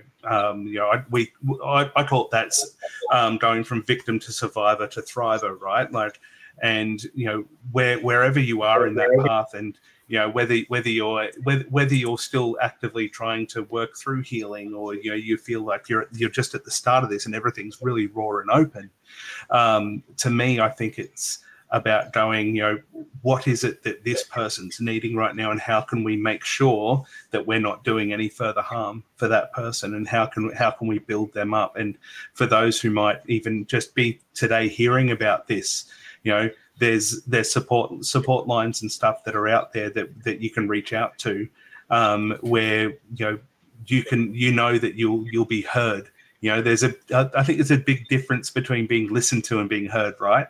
I call it that's going from victim to survivor to thriver, right? Like, and wherever you are in that path, and whether you're still actively trying to work through healing, or you feel like you're just at the start of this and everything's really raw and open. To me, I think it's about going, what is it that this person's needing right now, and how can we make sure that we're not doing any further harm for that person, and how can we build them up? And for those who might even just be today hearing about this, there's support lines and stuff that are out there that you can reach out to, where you can that you'll be heard. I think there's a big difference between being listened to and being heard, right?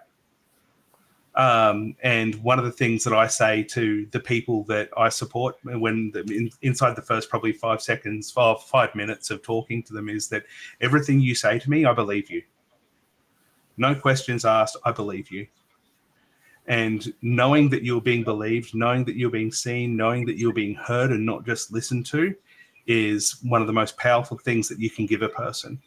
And one of the things that I say to the people that I support when inside the first probably 5 minutes of talking to them is that everything you say to me, I believe you. No questions asked, I believe you. And knowing that you're being believed, knowing that you're being seen, knowing that you're being heard and not just listened to is one of the most powerful things that you can give a person.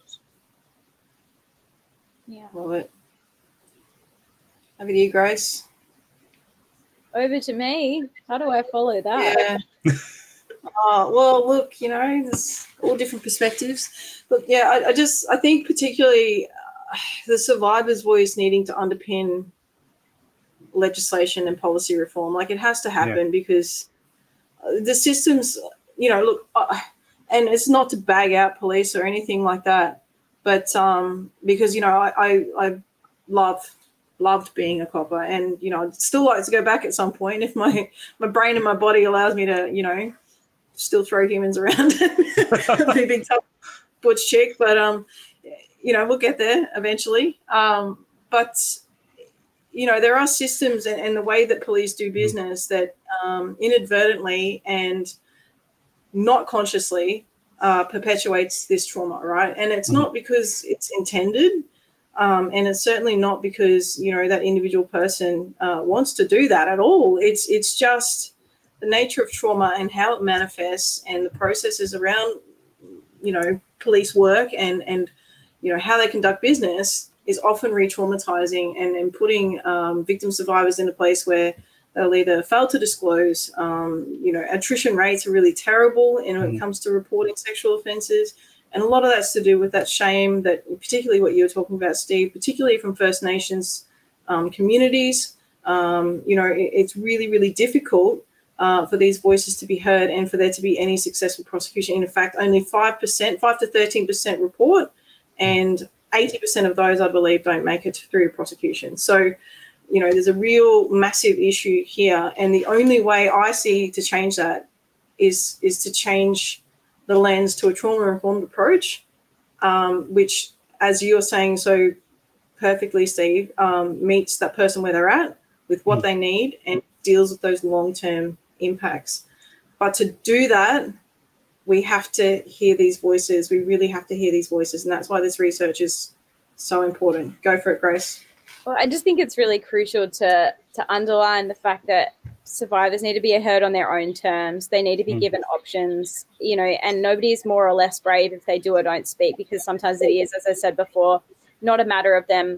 Yeah. Love it. Over to you, Grace. Over to me. How do I follow that? Yeah. Well, look, there's all different perspectives. But yeah, I think particularly the survivor's voice needing to underpin legislation and policy reform. Like, it has to happen, because the systems, look, and it's not to bag out police or anything like that, but because, I love loved being a copper, and I'd still like to go back at some point if my brain and my body allows me to still throw humans around and be a big tough butch chick. But we'll get there eventually. But there are systems and the way that police do business that inadvertently and not consciously perpetuates this trauma, right? And it's not because it's intended, and it's certainly not because that individual person wants to do that at all. It's just the nature of trauma and how it manifests, and the processes around police work and how they conduct business is often re-traumatizing and putting victim survivors in a place where they'll either fail to disclose. Attrition rates are really terrible when it comes to reporting sexual offences. And a lot of that's to do with that shame that, particularly what you were talking about, Steve, particularly from First Nations communities. It's really, really difficult for these voices to be heard and for there to be any successful prosecution. In fact, only 5% to 13% report, and 80% of those, I believe, don't make it through prosecution. So, there's a real massive issue here. And the only way I see to change that is to change the lens to a trauma-informed approach, which, as you're saying so perfectly, Steve, meets that person where they're at with what they need and deals with those long-term impacts. But to do that, we have to hear these voices. We really have to hear these voices. And that's why this research is so important. Go for it, Grace. Well, I just think it's really crucial to underline the fact that survivors need to be heard on their own terms. They need to be given options, and nobody is more or less brave if they do or don't speak, because sometimes it is, as I said before, not a matter of them,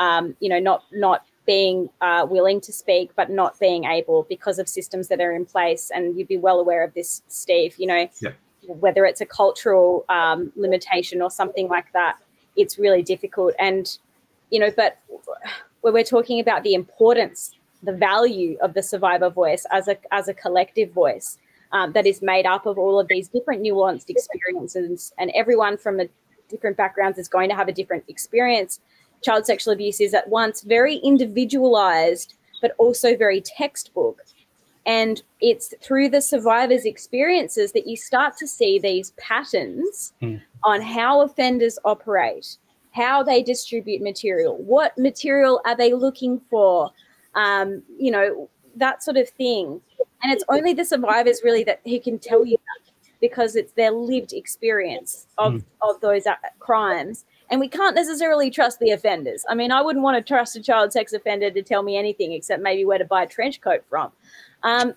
not being willing to speak, but not being able because of systems that are in place. And you'd be well aware of this, Steve, whether it's a cultural limitation or something like that, it's really difficult. And, but when we're talking about the importance, the value of the survivor voice as a collective voice that is made up of all of these different nuanced experiences, and everyone from different backgrounds is going to have a different experience. Child sexual abuse is at once very individualized, but also very textbook. And it's through the survivors' experiences that you start to see these patterns on how offenders operate, how they distribute material, what material are they looking for, that sort of thing. And it's only the survivors really who can tell you that, because it's their lived experience of those crimes. And we can't necessarily trust the offenders. I mean, I wouldn't want to trust a child sex offender to tell me anything except maybe where to buy a trench coat from. But,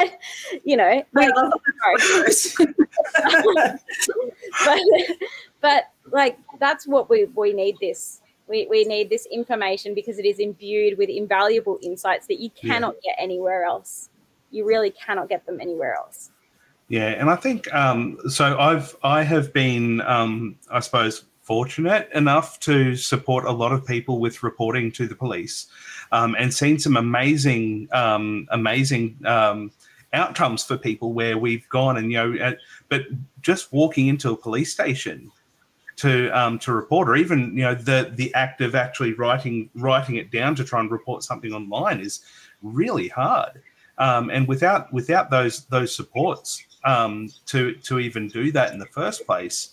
but that's what we need this. We need this information because it is imbued with invaluable insights that you cannot get anywhere else. You really cannot get them anywhere else. Yeah, and I think I have been, I suppose, fortunate enough to support a lot of people with reporting to the police, and seen some amazing outcomes for people where we've gone and but just walking into a police station to report, or even the act of actually writing it down to try and report something online is really hard, and without those supports to even do that in the first place,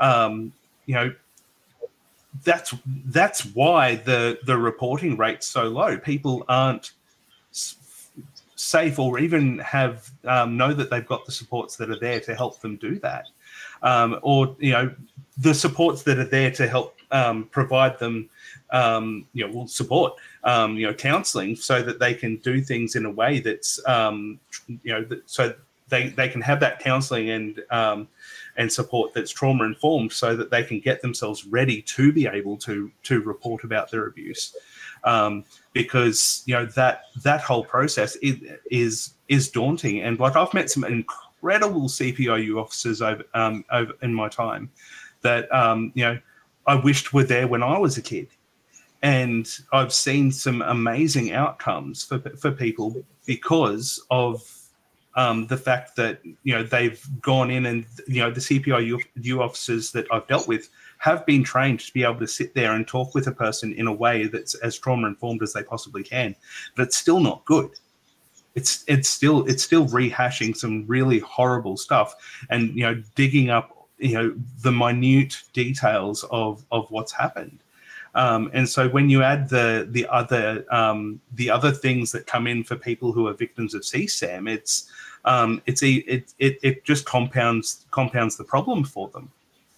that's why the reporting rate's so low. People aren't safe or even have know that they've got the supports that are there to help them do that, or the supports that are there to help provide them support, counselling, so that they can do things in a way that's so they can have that counselling and support that's trauma informed, so that they can get themselves ready to be able to report about their abuse, because that whole process is daunting. And I've met some incredible CPIU officers over in my time that I wished were there when I was a kid, and I've seen some amazing outcomes for people because of the fact that they've gone in, and the CPIU officers that I've dealt with have been trained to be able to sit there and talk with a person in a way that's as trauma informed as they possibly can, but it's still not good. It's still rehashing some really horrible stuff, and digging up the minute details of what's happened. And so when you add the other things that come in for people who are victims of CSAM, it just compounds the problem for them.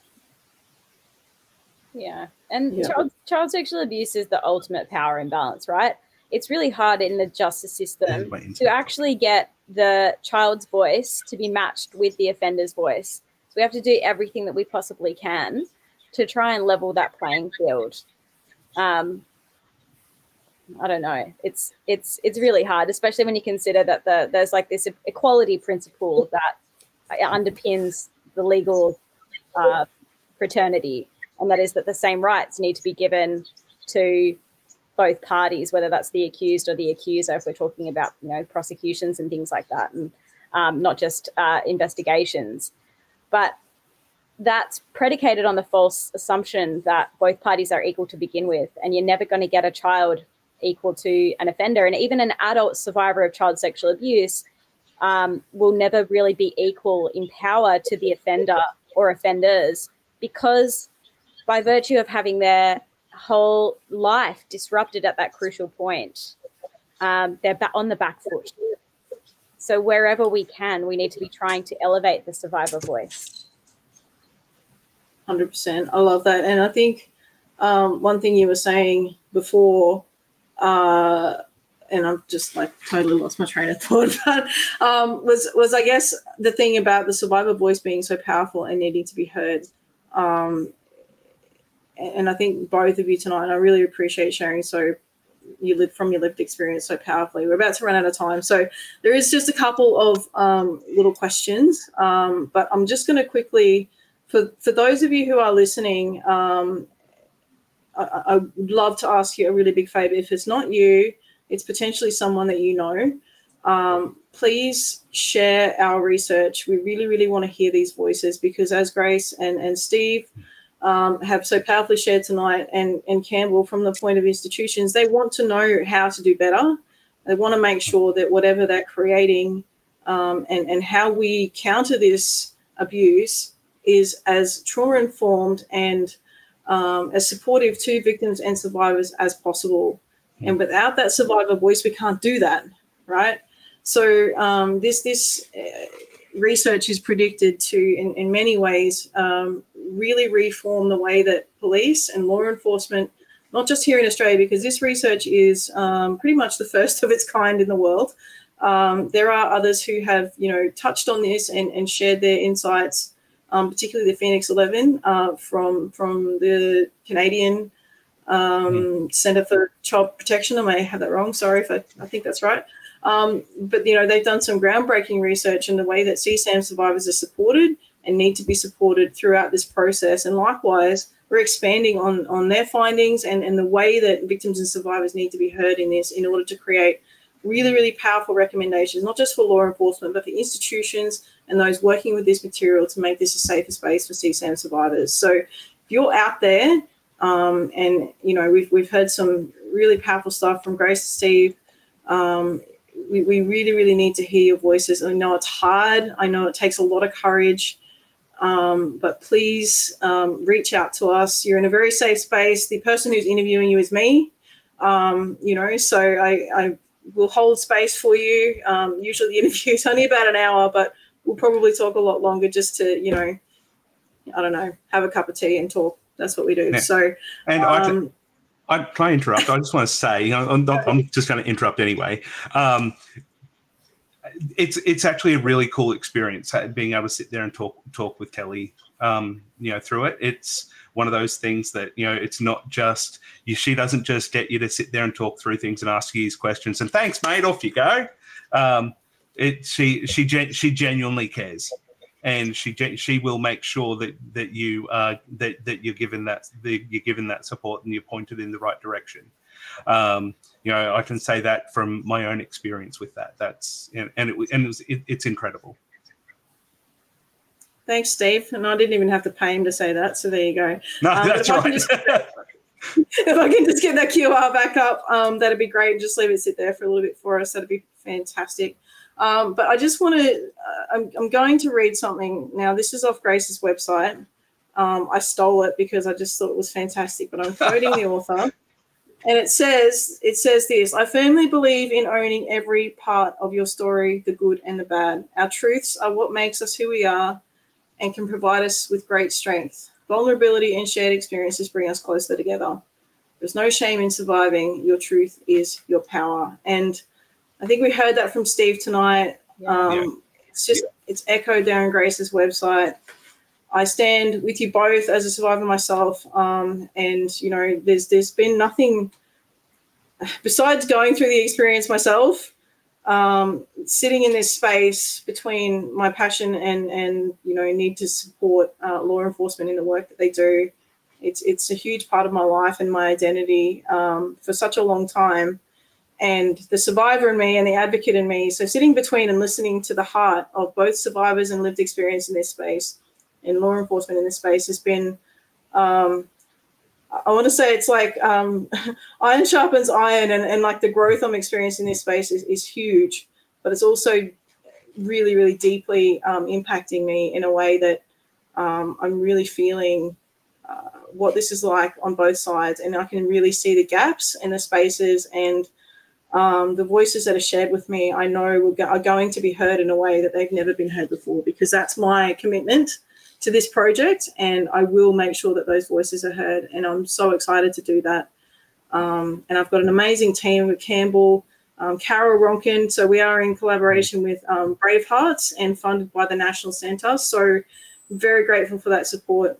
Yeah, and child sexual abuse is the ultimate power imbalance, right? It's really hard in the justice system to actually get the child's voice to be matched with the offender's voice. So we have to do everything that we possibly can to try and level that playing field. I don't know. It's really hard, especially when you consider that there's like this equality principle that underpins the legal fraternity, and that is that the same rights need to be given to both parties, whether that's the accused or the accuser, if we're talking about prosecutions and things like that, and not just investigations. But that's predicated on the false assumption that both parties are equal to begin with, and you're never going to get a child equal to an offender. And even an adult survivor of child sexual abuse will never really be equal in power to the offender or offenders, because by virtue of having their whole life disrupted at that crucial point, they're on the back foot. So wherever we can, we need to be trying to elevate the survivor voice. 100%. I love that. And I think one thing you were saying before, and I've just like totally lost my train of thought, but was I guess the thing about the survivor voice being so powerful and needing to be heard. And I think both of you tonight, and I really appreciate sharing you live from your lived experience so powerfully. We're about to run out of time. So there is just a couple of little questions, but I'm just going to quickly, for those of you who are listening, I would love to ask you a really big favor. If it's not you, it's potentially someone that you know. Please share our research. We really, really want to hear these voices, because as Grace and Steve have so powerfully shared tonight, and Campbell, from the point of institutions, they want to know how to do better. They want to make sure that whatever they're creating and how we counter this abuse is as trauma-informed and as supportive to victims and survivors as possible. And without that survivor voice, we can't do that, right? So this research is predicted to, in many ways, really reform the way that police and law enforcement, not just here in Australia, because this research is pretty much the first of its kind in the world. There are others who have, touched on this and shared their insights, particularly the Phoenix 11 from the Canadian Centre for Child Protection. I may have that wrong. Sorry if I think that's right. But, they've done some groundbreaking research in the way that CSAM survivors are supported and need to be supported throughout this process. And likewise, we're expanding on their findings and the way that victims and survivors need to be heard in this, in order to create really, really powerful recommendations, not just for law enforcement, but for institutions and those working with this material to make this a safer space for CSAM survivors. So if you're out there, and, we've heard some really powerful stuff from Grace and Steve, we really, really need to hear your voices. I know it's hard. I know it takes a lot of courage. But please reach out to us. You're in a very safe space. The person who's interviewing you is me, so I will hold space for you. Usually the interview is only about an hour, but we'll probably talk a lot longer just to, have a cup of tea and talk. That's what we do. Yeah. So, and I try to interrupt. I just want to say, I'm just going to interrupt anyway. It's actually a really cool experience being able to sit there and talk with Kelly, through it. It's one of those things that, it's not just she doesn't just get you to sit there and talk through things and ask you these questions and thanks, mate, off you go. She genuinely cares, and she will make sure that you're given that support and you're pointed in the right direction. I can say that from my own experience with that. It's incredible. Thanks, Steve. And I didn't even have to pay him to say that, so there you go. No, that's right. If I can just get that QR back up, that'd be great. Just leave it sit there for a little bit for us. That'd be fantastic. But I just want to, I'm going to read something. Now, this is off Grace's website. I stole it because I just thought it was fantastic, but I'm quoting the author. And it says this: I firmly believe in owning every part of your story, the good and the bad. Our truths are what makes us who we are and can provide us with great strength. Vulnerability and shared experiences bring us closer together. There's no shame in surviving. Your truth is your power. And I think we heard that from Steve tonight. It's echoed there on Grace's website. I stand with you both as a survivor myself. And, you know, there's been nothing besides going through the experience myself, sitting in this space between my passion and you know, need to support law enforcement in the work that they do. It's a huge part of my life and my identity for such a long time. And the survivor in me and the advocate in me, so sitting between and listening to the heart of both survivors and lived experience in this space and law enforcement in this space has been, I want to say it's like iron sharpens iron, and like the growth I'm experiencing in this space is huge, but it's also really, really deeply impacting me in a way that I'm really feeling what this is like on both sides, and I can really see the gaps and the spaces and the voices that are shared with me, I know are going to be heard in a way that they've never been heard before, because that's my commitment to this project, and I will make sure that those voices are heard, and I'm so excited to do that. And I've got an amazing team with Campbell, Carol Ronkin, so we are in collaboration with Bravehearts and funded by the National Centre, so very grateful for that support.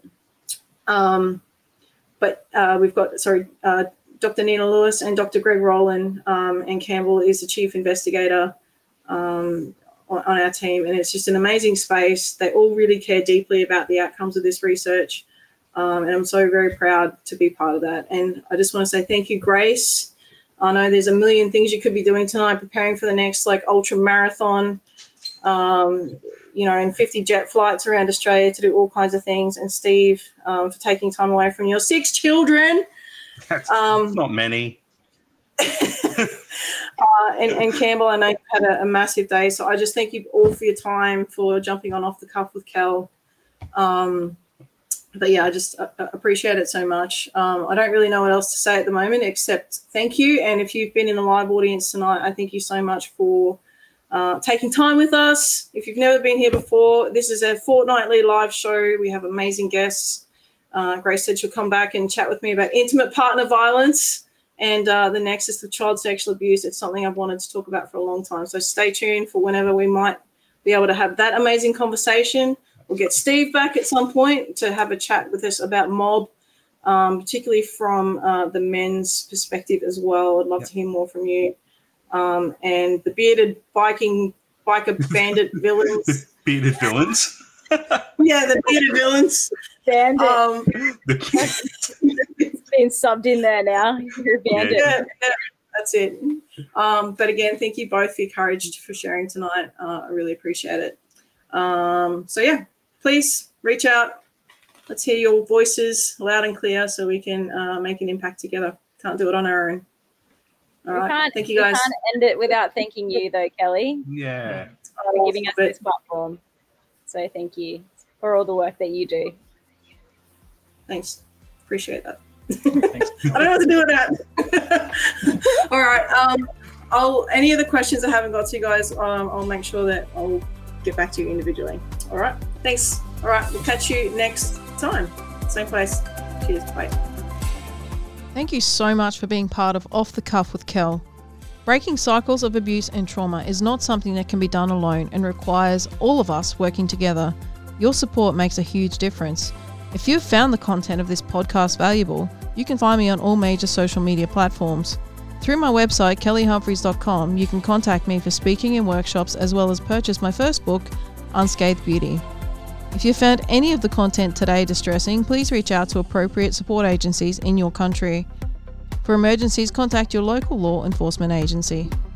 But we've got, Dr. Nina Lewis and Dr. Greg Rowland, and Campbell is the chief investigator on our team, and it's just an amazing space. They all really care deeply about the outcomes of this research, and I'm so very proud to be part of that. And I just want to say thank you, Grace. I know there's a million things you could be doing tonight, preparing for the next like ultra marathon, you know, and 50 jet flights around Australia to do all kinds of things. And Steve, for taking time away from your 6 children. That's not many. And Campbell, I know you had a massive day, so I just thank you all for your time, for jumping on Off the Cuff with Kel. But yeah, I just appreciate it so much. I don't really know what else to say at the moment except thank you. And if you've been in the live audience tonight, I thank you so much for taking time with us. If you've never been here before, this is a fortnightly live show. We have amazing guests. Grace said she'll come back and chat with me about intimate partner violence and the nexus of child sexual abuse. It's something I've wanted to talk about for a long time. So stay tuned for whenever we might be able to have that amazing conversation. We'll get Steve back at some point to have a chat with us about mob, particularly from the men's perspective as well. I'd love to hear more from you. And the bearded biker bandit villains. The bearded villains? Yeah, the bearded villains. Bandit. It's been subbed in there now. You're a bandit. Yeah, that's it. But again, thank you both for your courage for sharing tonight. I really appreciate it. So yeah, please reach out. Let's hear your voices loud and clear so we can make an impact together. Can't do it on our own. All right. Thank you, guys. We can't end it without thanking you, though, Kelly. Yeah. For giving us this platform. So thank you for all the work that you do. Thanks. Appreciate that. Thanks. I don't know what to do with that. All right. Any other questions I haven't got to you guys, I'll make sure that I'll get back to you individually. All right. Thanks. All right. We'll catch you next time. Same place. Cheers. Bye. Thank you so much for being part of Off the Cuff with Kel. Breaking cycles of abuse and trauma is not something that can be done alone and requires all of us working together. Your support makes a huge difference. If you've found the content of this podcast valuable, you can find me on all major social media platforms. Through my website, kellyhumphreys.com, you can contact me for speaking and workshops as well as purchase my first book, Unscathed Beauty. If you found any of the content today distressing, please reach out to appropriate support agencies in your country. For emergencies, contact your local law enforcement agency.